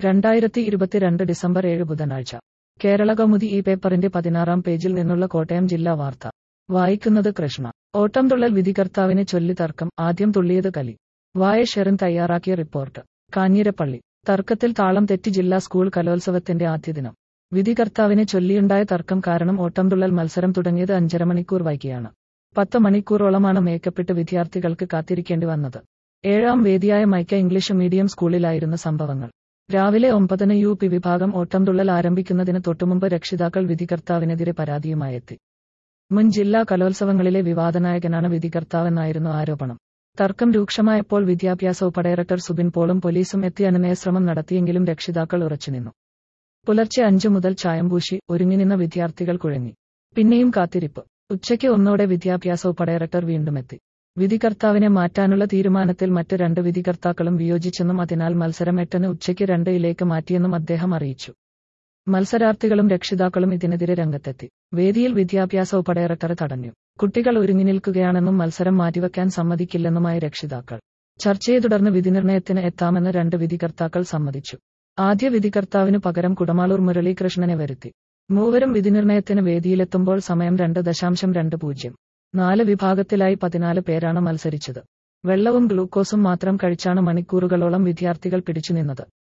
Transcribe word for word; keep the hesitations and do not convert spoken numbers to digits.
രണ്ടായിരത്തി ഇരുപത്തിരണ്ട് ഡിസംബർ ഏഴ് ബുധനാഴ്ച കേരളകൗമുദി ഈ പേപ്പറിന്റെ പതിനാറാം പേജിൽ നിന്നുള്ള കോട്ടയം ജില്ലാ വാർത്ത വായിക്കുന്നത് കൃഷ്ണ. ഓട്ടംതുള്ളൽ വിധികർത്താവിനെ ചൊല്ലി തർക്കം, ആദ്യം തുള്ളിയത് കലി. വായ ഷെറിൻ തയ്യാറാക്കിയ റിപ്പോർട്ട്. കാഞ്ഞിരപ്പള്ളി. തർക്കത്തിൽ താളം തെറ്റി ജില്ലാ സ്കൂൾ കലോത്സവത്തിന്റെ ആദ്യദിനം. വിധികർത്താവിനെ ചൊല്ലിയുണ്ടായ തർക്കം കാരണം ഓട്ടംതുള്ളൽ മത്സരം തുടങ്ങിയത് അഞ്ചര മണിക്കൂർ വൈകിയാണ്. പത്ത് മണിക്കൂറോളമാണ് മേക്കപ്പിട്ട് വിദ്യാർത്ഥികൾക്ക് കാത്തിരിക്കേണ്ടി വന്നത്. ഏഴാം വേദിയായ മൈക്ക ഇംഗ്ലീഷ് മീഡിയം സ്കൂളിലായിരുന്നു സംഭവങ്ങൾ. രാവിലെ ഒമ്പതിന് യു പി വിഭാഗം ഓട്ടംതുള്ളൽ ആരംഭിക്കുന്നതിന് തൊട്ടുമുമ്പ് രക്ഷിതാക്കൾ വിധികർത്താവിനെതിരെ പരാതിയുമായെത്തി. മുൻ ജില്ലാ കലോത്സവങ്ങളിലെ വിവാദനായകനാണ് വിധികർത്താവെന്നായിരുന്നു ആരോപണം. തർക്കം രൂക്ഷമായപ്പോൾ വിദ്യാഭ്യാസ ഉപഡയറക്ടർ സുബിൻ പോളും പോലീസും എത്തി അനുനയശ്രമം നടത്തിയെങ്കിലും രക്ഷിതാക്കൾ ഉറച്ചുനിന്നു. പുലർച്ചെ അഞ്ചു മുതൽ ചായംപൂശി ഒരുങ്ങി നിന്ന വിദ്യാർത്ഥികൾ കുഴങ്ങി. പിന്നെയും കാത്തിരിപ്പ്. ഉച്ചയ്ക്ക് ഒന്നോടെ വിദ്യാഭ്യാസ ഉപഡയറക്ടർ വീണ്ടുമെത്തി. വിധികർത്താവിനെ മാറ്റാനുള്ള തീരുമാനത്തിൽ മറ്റ് രണ്ട് വിധികർത്താക്കളും വിയോജിച്ചെന്നും അതിനാൽ മത്സരം എട്ടിന് ഉച്ചയ്ക്ക് രണ്ടിലേക്ക് മാറ്റിയെന്നും അദ്ദേഹം അറിയിച്ചു. മത്സരാർത്ഥികളും രക്ഷിതാക്കളും ഇതിനെതിരെ രംഗത്തെത്തി. വേദിയിൽ വിദ്യാഭ്യാസ ഉപഡയറക്ടറെ തടഞ്ഞു. കുട്ടികൾ ഒരുങ്ങി നിൽക്കുകയാണെന്നും മത്സരം മാറ്റിവെക്കാൻ സമ്മതിക്കില്ലെന്നുമായി രക്ഷിതാക്കൾ. ചർച്ചയെ തുടർന്ന് വിധിനിർണയത്തിന് എത്താമെന്ന് രണ്ട് വിധികർത്താക്കൾ സമ്മതിച്ചു. ആദ്യ വിധികർത്താവിനു പകരം കുടമാളൂർ മുരളീകൃഷ്ണനെ വരുത്തി. മൂവരും വിധിനിർണയത്തിന് വേദിയിലെത്തുമ്പോൾ സമയം രണ്ട് ദശാംശം രണ്ട് പൂജ്യം. നാല് വിഭാഗത്തിലായി പതിനാല് പേരാണ് മത്സരിച്ചത്. വെള്ളവും ഗ്ലൂക്കോസും മാത്രം കഴിച്ചാണ് മണിക്കൂറുകളോളം വിദ്യാർത്ഥികൾ പിടിച്ചുനിന്നത്.